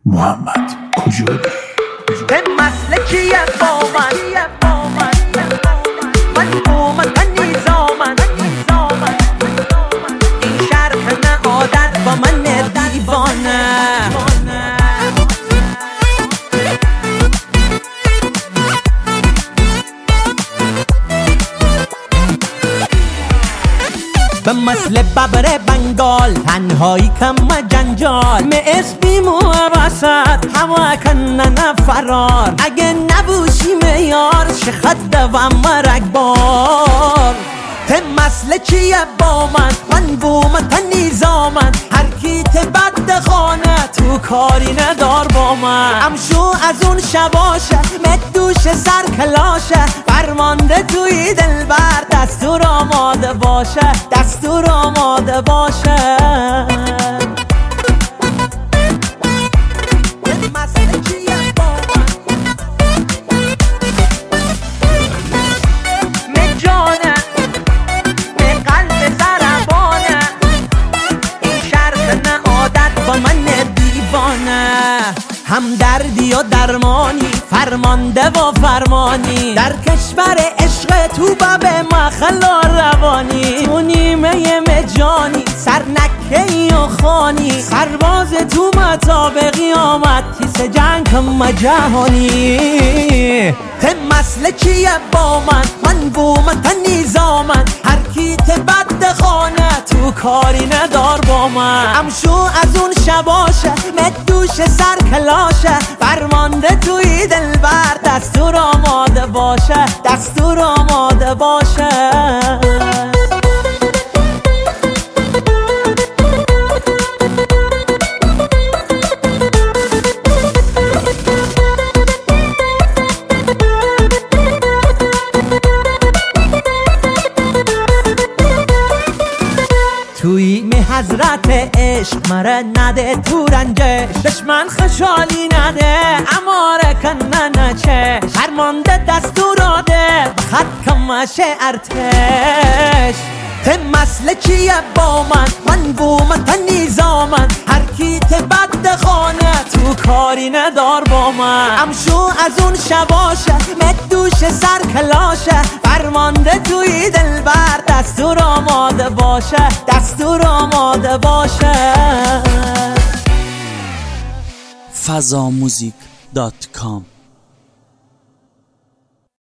محمد کجایی؟ به مسلکیه با من اومد نیزامن این شرق نه عادت با من دیوانه به مثل ببر بنگال تنهایی کم جنجال می اسبیم و وسط هوا کنن فرار اگه نبوشی میار شخط دوام مرگبار به مثل چیه با من بومت نیزامن هر کیت بد خانه تو کاری ندار با من امشو از اون شباشه مدوش سر کلاشه فرمانده توی دلبر دستور آماده باشه دستور آماده باشه هم دردی و درمانی فرمانده و فرمانی در کشور عشق تو باب مخلا روانی تو نیمه مجانی سرنکهی و خانی سرباز تو مطاب قیامت تیس جنگ هم جهانی به مسل چیه با من بومت نیزامن هر کیت بد خانه تو کاری ندار با من امشو از اون شباشه مدوش سر کلاشه فرمانده توی دلبر دستور آماده باشه دستور آماده باشه توی می حضرت عشق مره نده تو رنجش دشمن خشالی نده اماره کنه نچه فرمانده دستور آده خط کمشه ارتش به مسل چیه با من بومت نیزامن هر کیت بد خانه تو کاری ندار با من امشو از اون شباشه مدوش سر کلاشه فرمانده توی دلبر دستور آماده باشه دستور آماده باشه fazamuzik.com